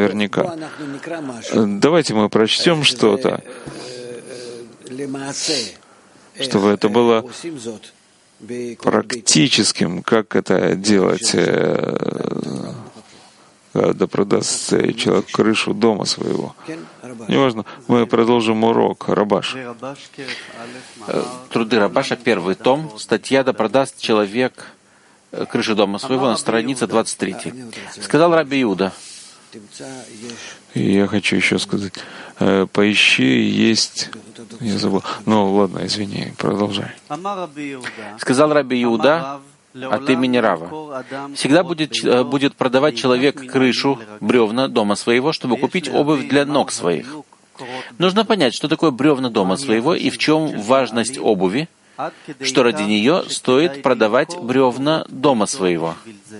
наверняка. Давайте мы прочтем что-то, чтобы это было практическим, как это делать, когда продаст человек крышу дома своего. Неважно, мы продолжим урок. Рабаш. Труды Рабаша, 1 том, статья «Да продаст человек крышу дома своего», на странице 23. Сказал Раби Иуда. Я хочу еще сказать, поищи, есть... Я забыл. Ну, ладно, извини, продолжай. Сказал Раби Иуда от имени Рава. Всегда будет продавать человек крышу, бревна дома своего, чтобы купить обувь для ног своих. Нужно понять, что такое бревна дома своего и в чем важность обуви, что ради нее стоит продавать бревна дома своего.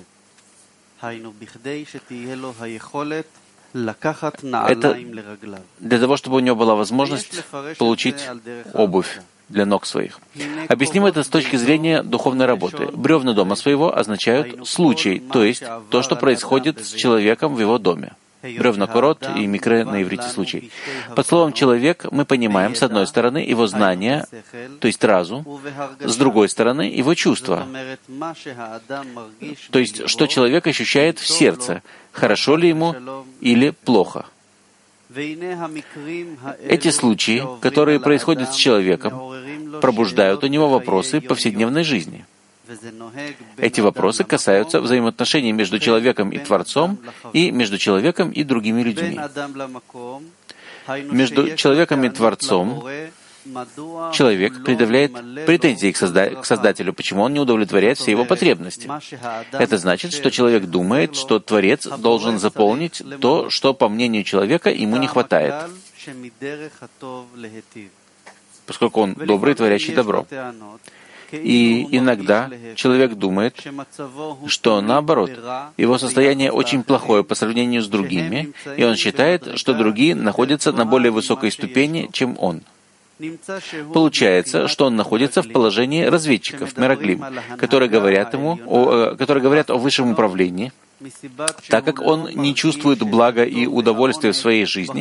Это для того, чтобы у него была возможность получить обувь для ног своих. Объясним это с точки зрения духовной работы. Бревна дома своего означают случай, то есть то, что происходит с человеком в его доме. Бревна корот и микре на иврите случай. Под словом «человек» мы понимаем, с одной стороны, его знания, то есть разум, с другой стороны, его чувства, то есть что человек ощущает в сердце, хорошо ли ему или плохо. Эти случаи, которые происходят с человеком, пробуждают у него вопросы повседневной жизни. Эти вопросы касаются взаимоотношений между человеком и Творцом и между человеком и другими людьми. Между человеком и Творцом человек предъявляет претензии к Создателю, почему он не удовлетворяет все его потребности. Это значит, что человек думает, что Творец должен заполнить то, что, по мнению человека, ему не хватает, поскольку он добрый, творящий добро. И иногда человек думает, что наоборот, его состояние очень плохое по сравнению с другими, и он считает, что другие находятся на более высокой ступени, чем он. Получается, что он находится в положении разведчиков, мераглим, которые говорят о высшем управлении, так как он не чувствует блага и удовольствия в своей жизни,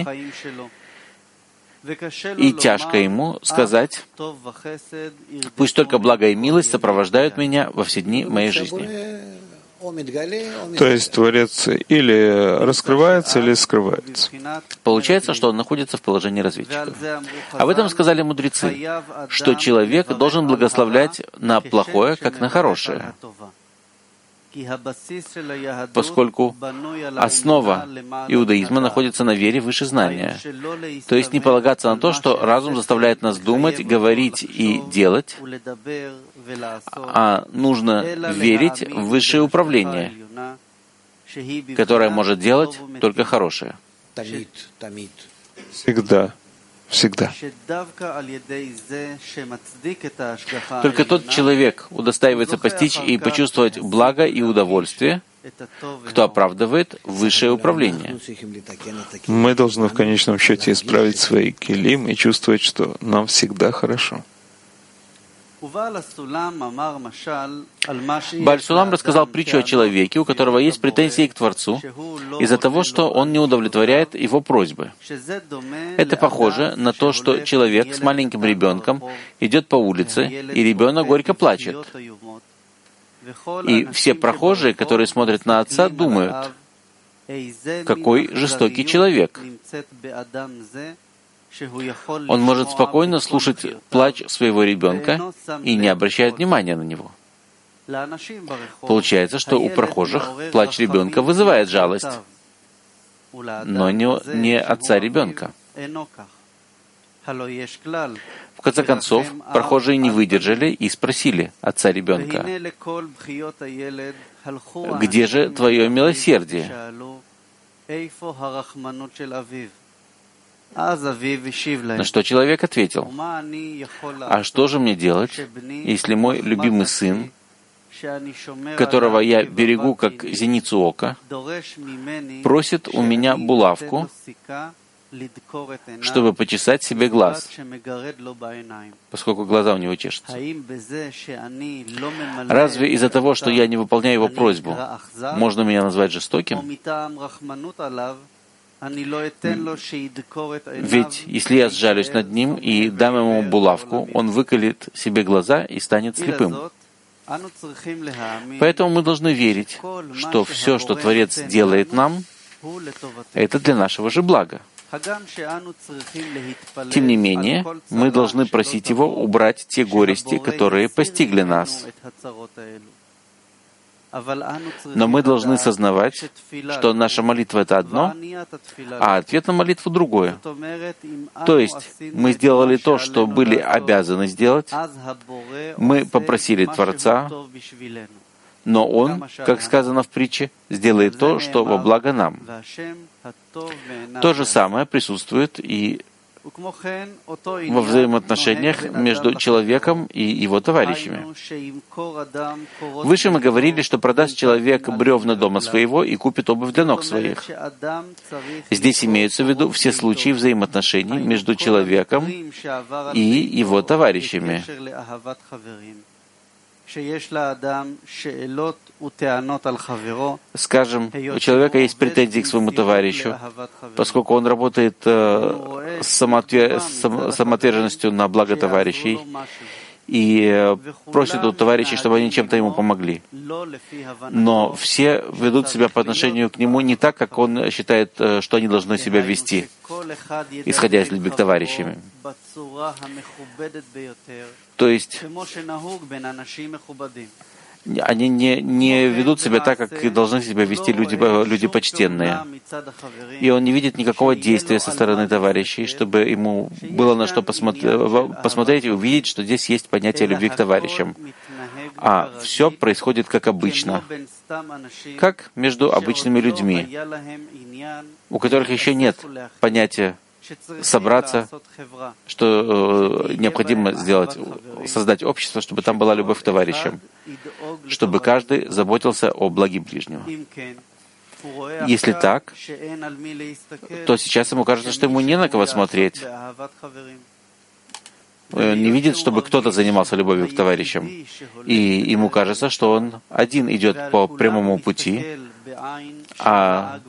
и тяжко ему сказать: «Пусть только благо и милость сопровождают меня во все дни моей жизни». То есть Творец или раскрывается, или скрывается. Получается, что он находится в положении разведчика. Об этом сказали мудрецы, что человек должен благословлять на плохое, как на хорошее, поскольку основа иудаизма находится на вере выше знания. То есть не полагаться на то, что разум заставляет нас думать, говорить и делать, а нужно верить в высшее управление, которое может делать только хорошее. Всегда. Всегда. Только тот человек удостаивается постичь и почувствовать благо и удовольствие, кто оправдывает высшее управление. Мы должны в конечном счете исправить свои килим и чувствовать, что нам всегда хорошо. Бааль Сулам рассказал притчу о человеке, у которого есть претензии к Творцу из-за того, что он не удовлетворяет его просьбы. Это похоже на то, что человек с маленьким ребенком идет по улице, и ребенок горько плачет. И все прохожие, которые смотрят на отца, думают: какой жестокий человек. Он может спокойно слушать плач своего ребенка и не обращает внимания на него. Получается, что у прохожих плач ребенка вызывает жалость, но не отца ребенка. В конце концов, прохожие не выдержали и спросили отца ребенка: «Где же твое милосердие?» На что человек ответил: «А что же мне делать, если мой любимый сын, которого я берегу как зеницу ока, просит у меня булавку, чтобы почесать себе глаз, поскольку глаза у него чешутся? Разве из-за того, что я не выполняю его просьбу, можно меня назвать жестоким?» Ведь если я сжалюсь над ним и дам ему булавку, он выколет себе глаза и станет слепым. Поэтому мы должны верить, что все, что Творец делает нам, это для нашего же блага. Тем не менее, мы должны просить Его убрать те горести, которые постигли нас. Но мы должны сознавать, что наша молитва — это одно, а ответ на молитву — другое. То есть мы сделали то, что были обязаны сделать, мы попросили Творца, но Он, как сказано в притче, сделает то, что во благо нам. То же самое присутствует и во взаимоотношениях между человеком и его товарищами. Выше мы говорили, что продаст человек бревна дома своего и купит обувь для ног своих. Здесь имеются в виду все случаи взаимоотношений между человеком и его товарищами. Скажем, у человека есть претензии к своему товарищу, поскольку он работает с самоотверженностью на благо товарищей и просит у товарищей, чтобы они чем-то ему помогли. Но все ведут себя по отношению к нему не так, как он считает, что они должны себя вести, исходя из любви к товарищам. То есть они не ведут себя так, как и должны себя вести люди почтенные. И он не видит никакого действия со стороны товарищей, чтобы ему было на что посмотреть и увидеть, что здесь есть понятие любви к товарищам. А все происходит как обычно, как между обычными людьми, у которых еще нет понятия собраться, что необходимо создать общество, чтобы там была любовь к товарищам, чтобы каждый заботился о благе ближнего. Если так, то сейчас ему кажется, что ему не на кого смотреть. Он не видит, чтобы кто-то занимался любовью к товарищам. И ему кажется, что он один идет по прямому пути, а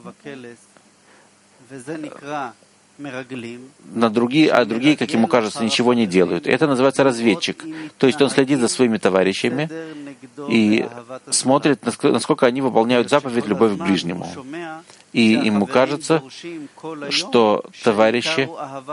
другие, как ему кажется, ничего не делают. Это называется разведчик. То есть он следит за своими товарищами и смотрит, насколько они выполняют заповедь «любовь к ближнему». И ему кажется, что товарищи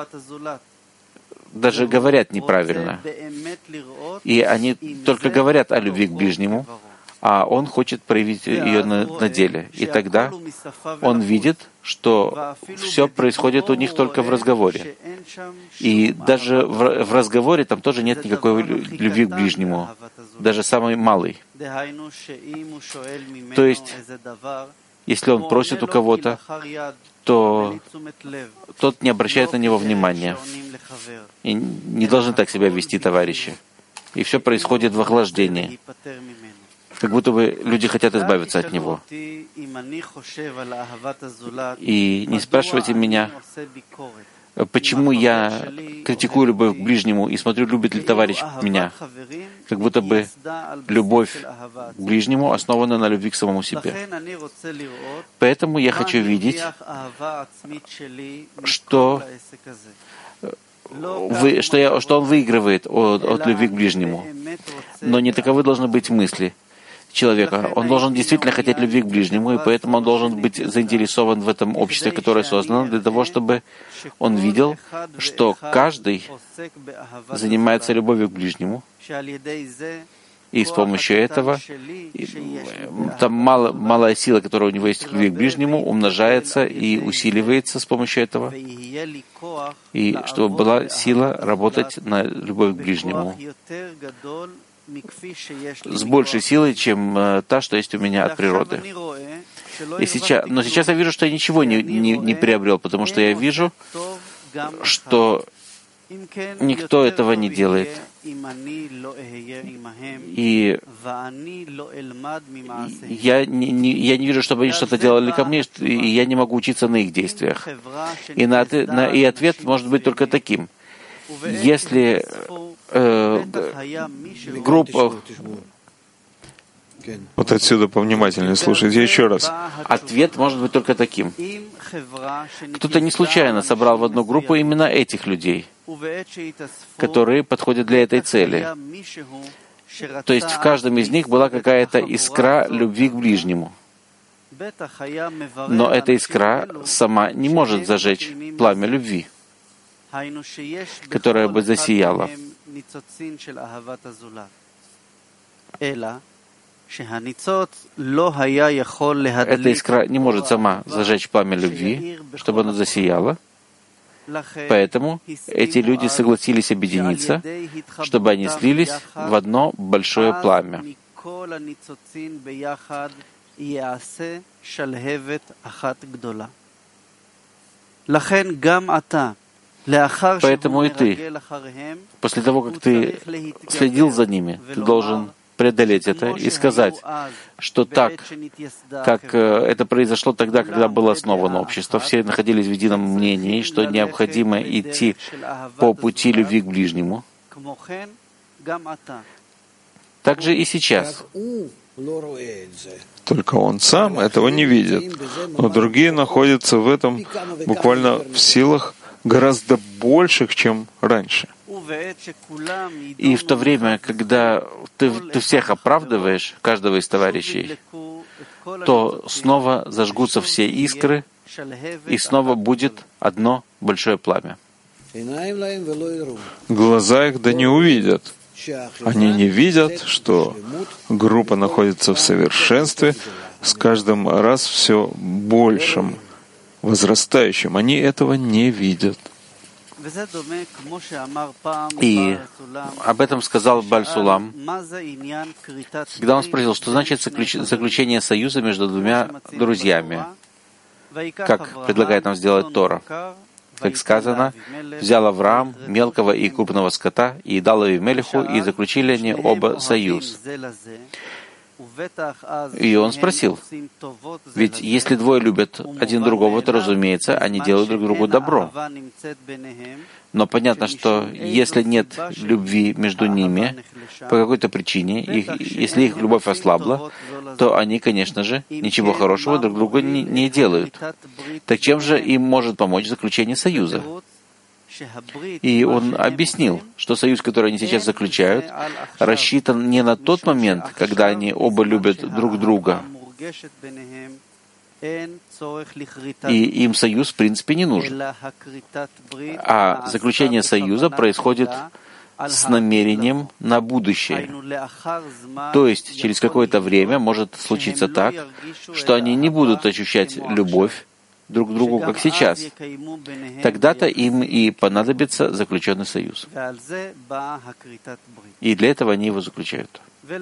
даже говорят неправильно. И они только говорят о любви к ближнему, а он хочет проявить ее на деле. И тогда он видит, что все происходит у них только в разговоре. И даже в разговоре там тоже нет никакой любви к ближнему, даже самой малой. То есть, если он просит у кого-то, то тот не обращает на него внимания. И не должны так себя вести товарищи. И все происходит в охлаждении, как будто бы люди хотят избавиться от него. И не спрашивайте меня, почему я критикую любовь к ближнему и смотрю, любит ли товарищ меня. Как будто бы любовь к ближнему основана на любви к самому себе. Поэтому я хочу видеть, что он выигрывает от любви к ближнему. Но не таковы должны быть мысли человека. Он должен действительно хотеть любви к ближнему, и поэтому он должен быть заинтересован в этом обществе, которое создано, для того, чтобы он видел, что каждый занимается любовью к ближнему, и с помощью этого там малая сила, которая у него есть к любви к ближнему, умножается и усиливается с помощью этого, и чтобы была сила работать на любовь к ближнему с большей силой, чем та, что есть у меня от природы. Но сейчас я вижу, что я ничего не приобрел, потому что я вижу, что никто этого не делает. И я не вижу, чтобы они что-то делали ко мне, и я не могу учиться на их действиях. И ответ может быть только таким. Если группа Вот отсюда повнимательнее слушайте еще раз. Ответ может быть только таким. Кто-то не случайно собрал в одну группу именно этих людей, которые подходят для этой цели. То есть в каждом из них была какая-то искра любви к ближнему. Но эта искра сама не может зажечь пламя любви, которое бы засияло. Эта искра не может сама зажечь пламя любви, чтобы оно засияло. Поэтому эти люди согласились объединиться, чтобы они слились в одно большое пламя. Поэтому и ты, после того, как ты следил за ними, ты должен преодолеть это и сказать, что так, как это произошло тогда, когда было основано общество, все находились в едином мнении, что необходимо идти по пути любви к ближнему, так же и сейчас. Только он сам этого не видит, но другие находятся в этом буквально в силах гораздо больших, чем раньше. И в то время, когда ты всех оправдываешь, каждого из товарищей, то снова зажгутся все искры, и снова будет одно большое пламя. Глаза их да не увидят. Они не видят, что группа находится в совершенстве, с каждым раз все большим, возрастающим. Они этого не видят. И об этом сказал Бааль Сулам, когда он спросил, что значит заключение союза между двумя друзьями, как предлагает нам сделать Тора. Как сказано, взял Авраам мелкого и крупного скота и дал Авимелеху, и заключили они оба союз. И он спросил, ведь если двое любят один другого, то, разумеется, они делают друг другу добро. Но понятно, что если нет любви между ними, по какой-то причине, если их любовь ослабла, то они, конечно же, ничего хорошего друг другу не делают. Так чем же им может помочь заключение союза? И он объяснил, что союз, который они сейчас заключают, рассчитан не на тот момент, когда они оба любят друг друга, и им союз, в принципе, не нужен. А заключение союза происходит с намерением на будущее. То есть через какое-то время может случиться так, что они не будут ощущать любовь друг к другу, как сейчас. Тогда-то им и понадобится заключенный союз. И для этого они его заключают.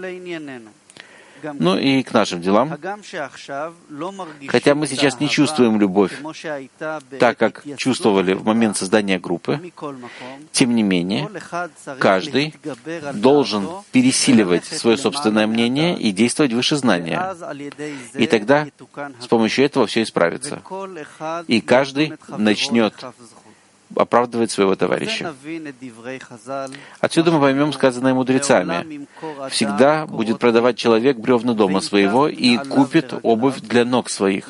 Ну и к нашим делам. Хотя мы сейчас не чувствуем любовь так, как чувствовали в момент создания группы, тем не менее, каждый должен пересиливать свое собственное мнение и действовать выше знания. И тогда с помощью этого все исправится. И каждый начнет оправдывать своего товарища. Отсюда мы поймем сказанное мудрецами. Всегда будет продавать человек бревна дома своего и купит обувь для ног своих.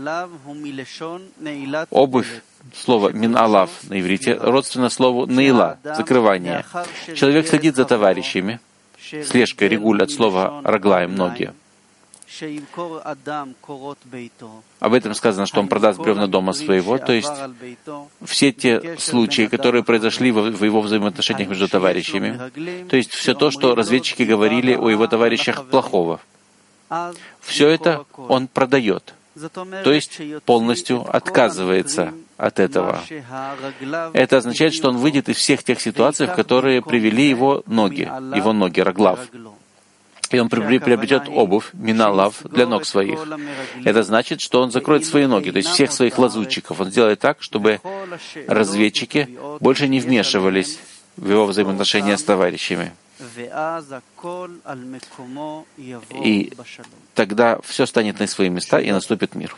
Обувь, слово «мин-алав» на иврите, родственно слову «наила» — закрывание. Человек следит за товарищами, слежка, регуль от слова «раглаем» — ноги. Об этом сказано, что он продаст бревна дома своего, то есть все те случаи, которые произошли в его взаимоотношениях между товарищами, то есть все то, что разведчики говорили о его товарищах плохого, все это он продает, то есть полностью отказывается от этого. Это означает, что он выйдет из всех тех ситуаций, в которые привели его ноги, раглав. И он приобретет обувь, мин-алав, для ног своих. Это значит, что он закроет свои ноги, то есть всех своих лазутчиков. Он сделает так, чтобы разведчики больше не вмешивались в его взаимоотношения с товарищами. И тогда все станет на свои места, и наступит мир.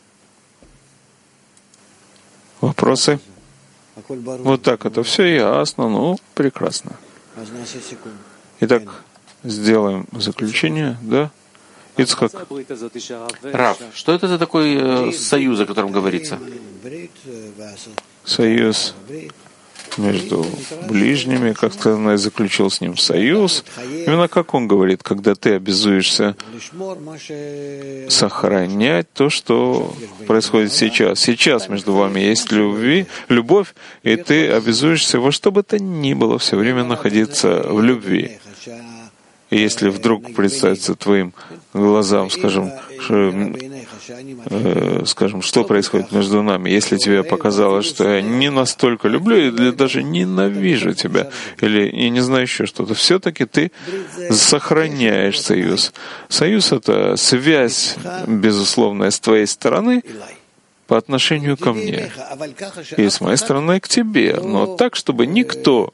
Вопросы? Вот так это все ясно, ну, прекрасно. Итак, сделаем заключение, да? Ицхак. Рав, что это за такой союз, о котором говорится? Союз между ближними, как сказано, я заключил с ним союз. Именно как он говорит, когда ты обязуешься сохранять то, что происходит сейчас. Сейчас между вами есть любовь, и ты обязуешься во что бы то ни было все время находиться в любви. И если вдруг представится твоим глазам, скажем, что происходит между нами, если тебе показалось, что я не настолько люблю или даже ненавижу тебя, или я не знаю еще что-то, все-таки ты сохраняешь союз. Союз — это связь безусловная с твоей стороны по отношению ко мне, и с моей стороны к тебе, но так, чтобы никто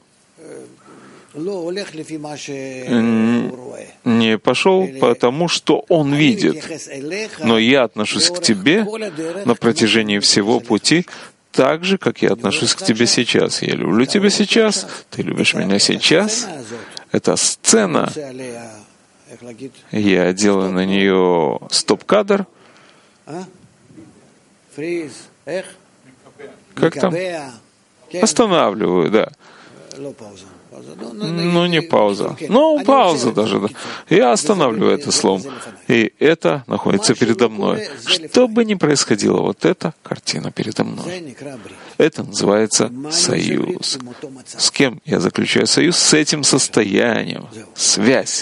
не пошел по тому, что он видит. Но я отношусь к тебе на протяжении всего пути так же, как я отношусь к тебе сейчас. Я люблю тебя сейчас, ты любишь меня сейчас. Это сцена. Я делаю на нее стоп-кадр. Как там? Останавливаю, да. Ну, не пауза. Ну, пауза даже. Да. Я останавливаю это словом. И это находится передо мной. Что бы ни происходило, вот эта картина передо мной. Это называется союз. С кем я заключаю союз? С этим состоянием. Связь.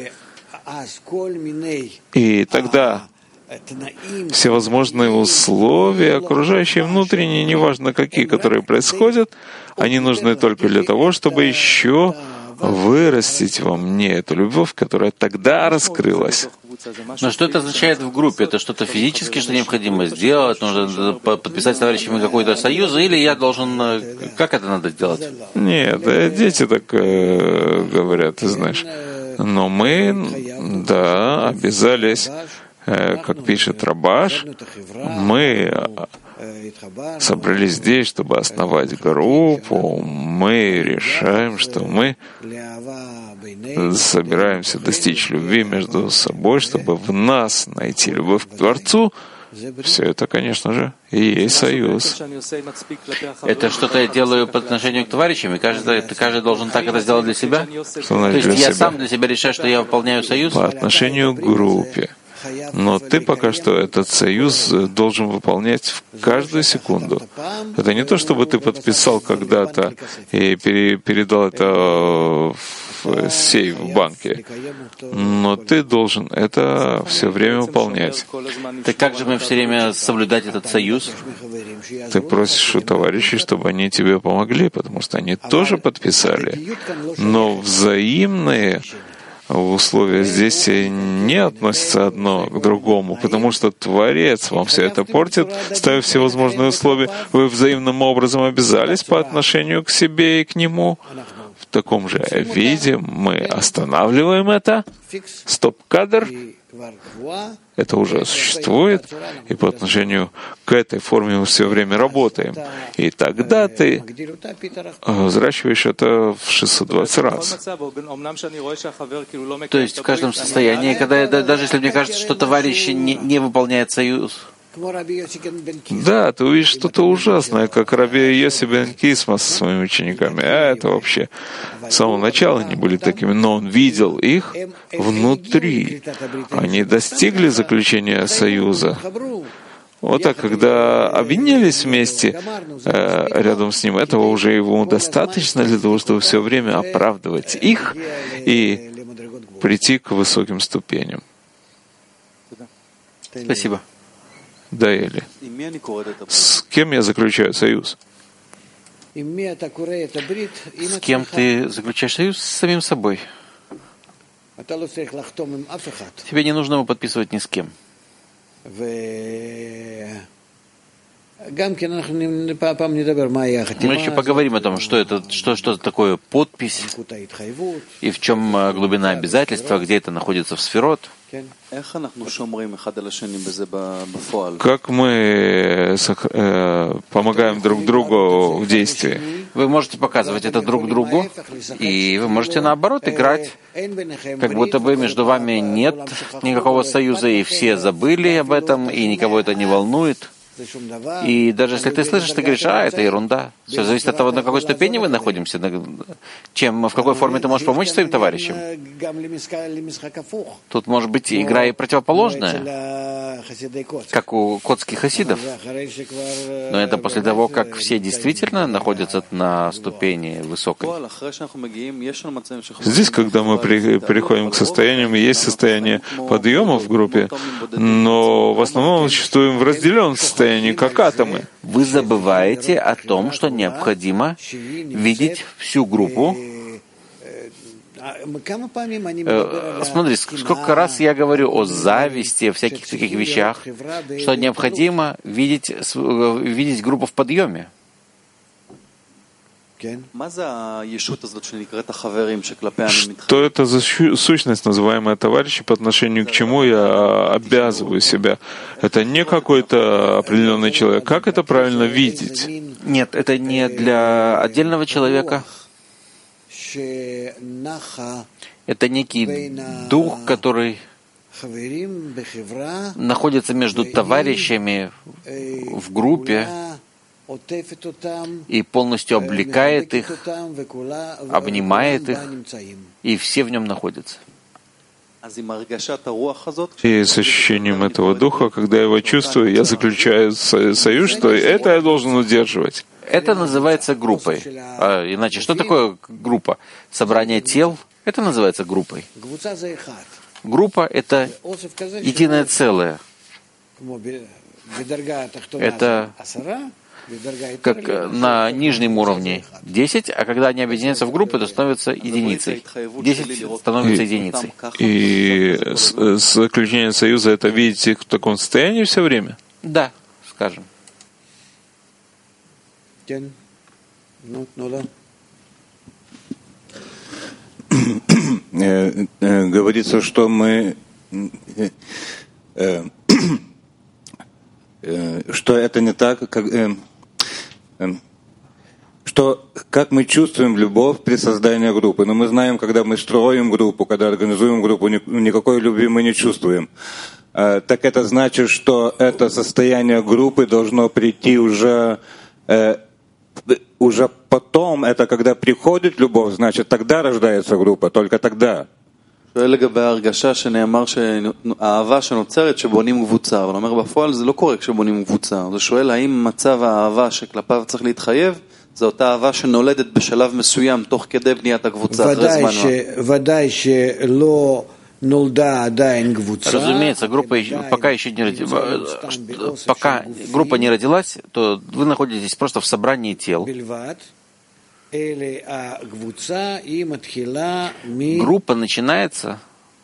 И тогда всевозможные условия, окружающие, внутренние, неважно какие, которые происходят, они нужны только для того, чтобы еще вырастить во мне эту любовь, которая тогда раскрылась. Но что это означает в группе? Это что-то физически, что необходимо сделать? Нужно подписать с товарищами какой-то союз? Или я должен... Как это надо делать? Нет, дети так говорят, ты знаешь. Но мы, да, обязались, как пишет Рабаш, мы собрались здесь, чтобы основать группу, мы решаем, что мы собираемся достичь любви между собой, чтобы в нас найти любовь к Творцу. Все это, конечно же, и есть союз. Это что-то я делаю по отношению к товарищам, и каждый должен так это сделать для себя? То есть я сам для себя решаю, что я выполняю союз? По отношению к группе. Но ты пока что этот союз должен выполнять в каждую секунду. Это не то, чтобы ты подписал когда-то и передал это в сейф в банке. Но ты должен это все время выполнять. Так как же мы все время соблюдать этот союз? Ты просишь у товарищей, чтобы они тебе помогли, потому что они тоже подписали. Но взаимные условия здесь не относятся одно к другому, потому что Творец вам все это портит, ставя всевозможные условия. Вы взаимным образом обязались по отношению к себе и к Нему. В таком же виде мы останавливаем это. Стоп-кадр. Это уже существует, и по отношению к этой форме мы все время работаем. И тогда ты взращиваешь это в 620 раз. То есть в каждом состоянии, когда даже если мне кажется, что товарищ не выполняет союз. Да, ты увидишь что-то ужасное, как Раби Йоси бен Кисма со своими учениками. А это вообще с самого начала они были такими, но он видел их внутри. Они достигли заключения союза. Вот так, когда объединились вместе рядом с ним, этого уже ему достаточно для того, чтобы все время оправдывать их и прийти к высоким ступеням. Спасибо. Да, Эли. С кем я заключаю союз? С кем ты заключаешь союз? С самим собой. Тебе не нужно его подписывать ни с кем. Мы еще поговорим о том, что это такое подпись и в чем глубина обязательства, где это находится в сферот. Как мы помогаем друг другу в действии? Вы можете показывать это друг другу, и вы можете наоборот играть, как будто бы между вами нет никакого союза, и все забыли об этом, и никого это не волнует. И даже если ты слышишь, ты говоришь, это ерунда. Все зависит от того, на какой ступени мы находимся, в какой форме ты можешь помочь своим товарищам. Тут может быть игра и противоположная, как у котских хасидов. Но это после того, как все действительно находятся на ступени высокой. Здесь, когда мы переходим к состояниям, есть состояние подъема в группе, но в основном мы существуем в разделенном состоянии, как атомы. Вы забываете о том, что необходимо видеть всю группу. Смотри, сколько раз я говорю о зависти, о всяких таких вещах, что необходимо видеть группу в подъеме. Что это за сущность, называемая товарищи, по отношению к чему я обязываю себя? Это не какой-то определенный человек. Как это правильно видеть? Нет, это не для отдельного человека. Это некий дух, который находится между товарищами в группе и полностью облекает их, обнимает их, и все в нем находятся. И с ощущением этого духа, когда я его чувствую, я заключаю союз, что это я должен удерживать. Это называется группой. Иначе, что такое группа? Собрание тел, это называется группой. Группа — это единое целое. Это как на нижнем уровне 10, а когда они объединяются в группы, то становятся единицей. 10 становится единицей. И заключение союза — это видите в таком состоянии все время? Да, скажем. Говорится, что мы что это не так, как мы чувствуем любовь при создании группы. Но мы знаем, когда мы строим группу, когда организуем группу, никакой любви мы не чувствуем. Так это значит, что это состояние группы должно прийти уже потом, это когда приходит любовь, значит, тогда рождается группа, только тогда. לגבי ההרגשה שנאמר שהאהבה שנוצרת שבונים קבוצה, אבל אומר בפועל זה לא קורה כשבונים קבוצה. זה שואל האם מצב האהבה שכלפיו צריך להתחייב, זו אותה אהבה שנולדת בשלב מסוים תוך כדי בניית הקבוצה אחרי זמן מה. ודאי שלא נולדה עדיין קבוצה. Разумеется, группа пока еще не родилась. Пока группа не родилась, то вы находитесь просто в собрании тел. Группа начинается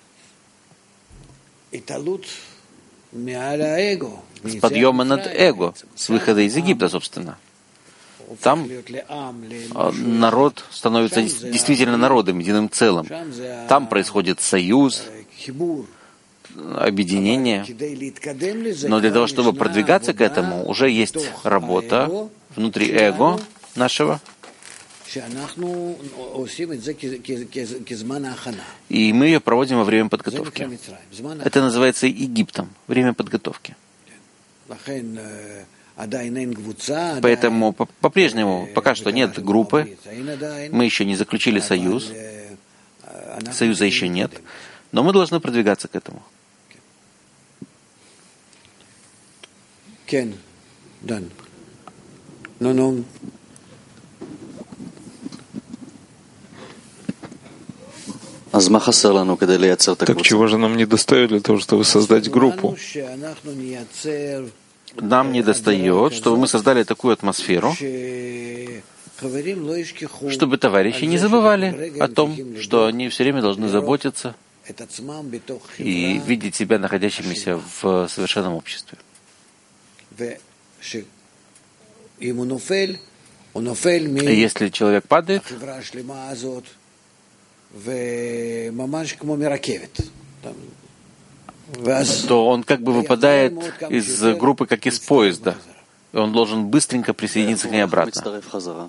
с подъема над эго, с выхода из Египта, собственно. Там народ становится действительно народом, единым целым. Там происходит союз, объединение. Но для того, чтобы продвигаться к этому, уже есть работа внутри эго нашего. И мы ее проводим во время подготовки. Это называется Египтом, время подготовки. Поэтому по-прежнему пока что нет группы, мы еще не заключили союз, союза еще нет, но мы должны продвигаться к этому. Кен, Дан. Ну. Так чего же нам не достает для того, чтобы создать группу? Нам не достает, чтобы мы создали такую атмосферу, чтобы товарищи не забывали о том, что они все время должны заботиться и видеть себя находящимися в совершенном обществе. Если человек падает, то он как бы выпадает из группы, как из поезда. он должен быстренько присоединиться к ней обратно.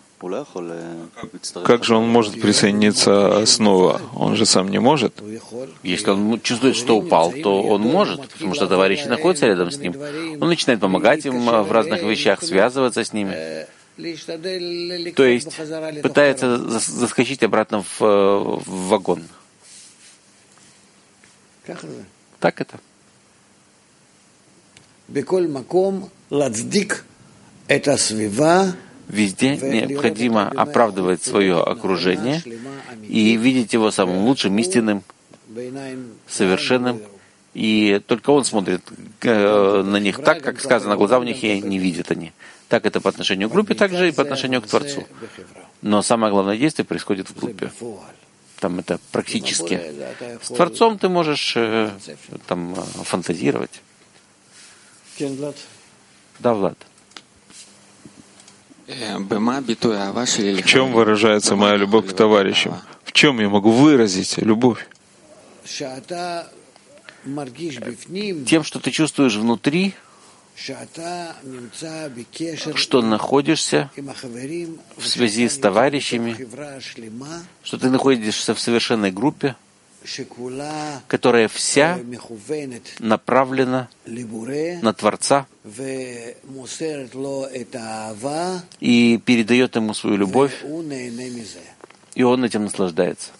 Как же он может присоединиться снова? Он же сам не может. Если он чувствует, что упал, то он может, потому что товарищи находятся рядом с ним. Он начинает помогать им в разных вещах, связываться с ними. То есть пытается заскочить обратно в вагон. Так это. Везде необходимо оправдывать свое окружение и видеть его самым лучшим, истинным, совершенным. И только он смотрит на них так, как сказано, глаза у них и не видят они. Так это по отношению к группе, так же и по отношению к Творцу. Но самое главное действие происходит в группе. Там это практически. С Творцом ты можешь там фантазировать. Да, Влад. В чем выражается моя любовь к товарищам? В чем я могу выразить любовь? Тем, что ты чувствуешь внутри, что находишься в связи с товарищами, что ты находишься в совершенной группе, которая вся направлена на Творца и передает ему свою любовь, и он этим наслаждается.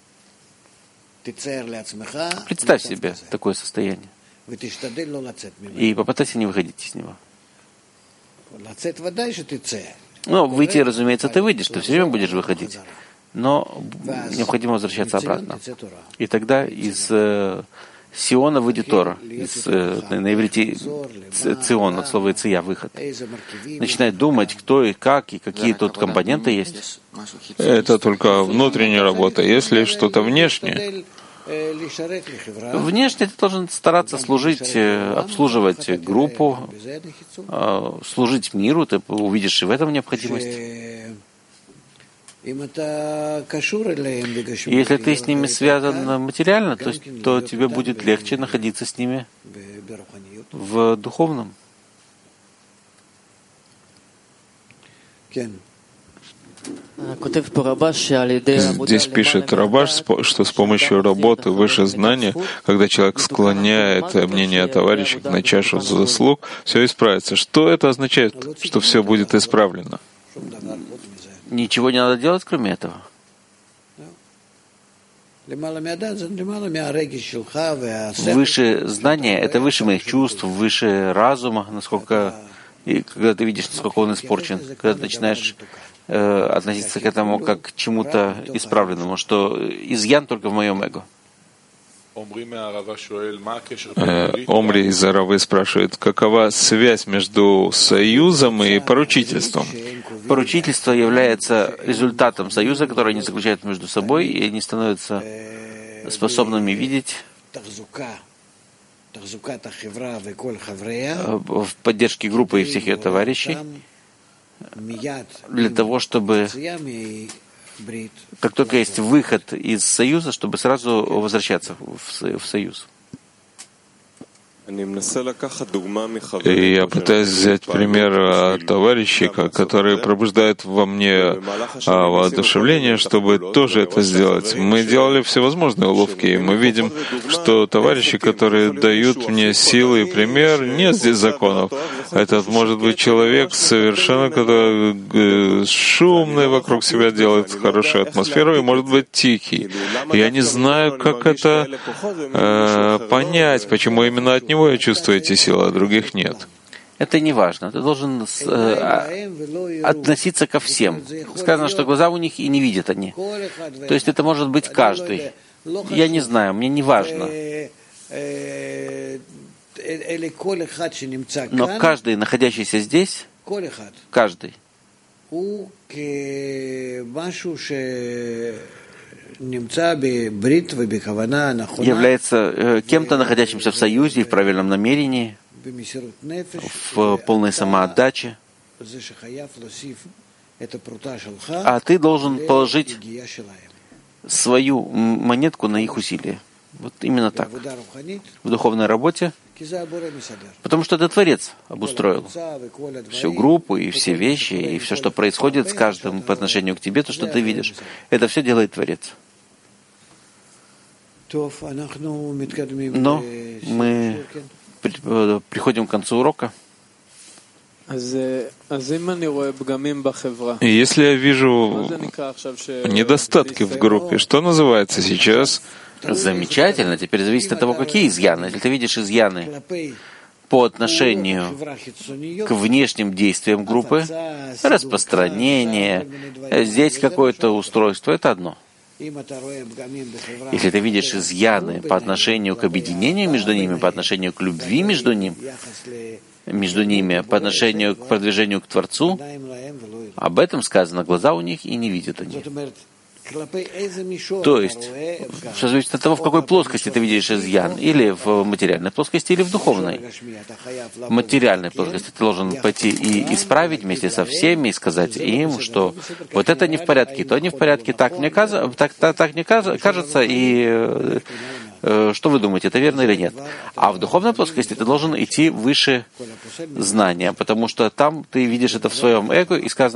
Представь себе такое состояние и попытайся не выходить из него. Ну, выйти, разумеется, ты выйдешь, ты все время будешь выходить, но необходимо возвращаться обратно. И тогда из Сиона выйдет Тора, на иврите Цион, от слова Иция, выход. Начинает думать, кто и как, и какие тут компоненты есть. Это только внутренняя работа. Если что-то внешнее, внешне ты должен стараться служить, обслуживать группу, служить миру, ты увидишь и в этом необходимость. Если ты с ними связан материально, то тебе будет легче находиться с ними в духовном. Здесь пишет Рабаш, что с помощью работы выше знания, когда человек склоняет мнение товарища на чашу заслуг, все исправится. Что это означает, что все будет исправлено? Ничего не надо делать, кроме этого. Выше знания — это выше моих чувств, выше разума, насколько, и когда ты видишь, насколько он испорчен, когда ты начинаешь относиться к этому как к чему-то исправленному, что изъян только в моем эго. Омри из Аравы спрашивает, какова связь между союзом и поручительством? Поручительство является результатом союза, который они заключают между собой, и они становятся способными видеть в поддержке группы и всех ее товарищей, для того, чтобы, как только есть выход из союза, чтобы сразу возвращаться в союз. И я пытаюсь взять пример товарищей, которые пробуждают во мне воодушевление, чтобы тоже это сделать. Мы делали всевозможные уловки, и мы видим, что товарищи, которые дают мне силы и пример, нет здесь законов. Этот может быть человек совершенно, который шумный вокруг себя, делает хорошую атмосферу, и может быть тихий. Я не знаю, как это понять, почему именно от него я чувствую эти силы, а других нет. Это не важно. Ты должен относиться ко всем. Сказано, что глаза у них и не видят они. То есть это может быть каждый. Я не знаю, мне не важно. Но каждый, находящийся здесь, каждый, является кем-то, находящимся в союзе и в правильном намерении, в полной самоотдаче. А ты должен положить свою монетку на их усилия. Вот именно так. В духовной работе, потому что это Творец обустроил всю группу и все вещи, и все, что происходит с каждым по отношению к тебе, то, что ты видишь, это все делает Творец. Но мы приходим к концу урока. Если я вижу недостатки в группе, что называется сейчас? Замечательно. Теперь зависит от того, какие изъяны. Если ты видишь изъяны по отношению к внешним действиям группы, распространение, здесь какое-то устройство, это одно. Если ты видишь изъяны по отношению к объединению между ними, по отношению к любви между ними, по отношению к продвижению к Творцу, об этом сказано, глаза у них и не видят они. То есть, все зависит от того, в какой плоскости ты видишь изъян, или в материальной плоскости, или в духовной. В материальной плоскости ты должен пойти и исправить вместе со всеми, и сказать им, что вот это не в порядке, то не в порядке, так мне кажется, и что вы думаете, это верно или нет? А в духовной плоскости ты должен идти выше знания, потому что там ты видишь это в своем эго, и сказано,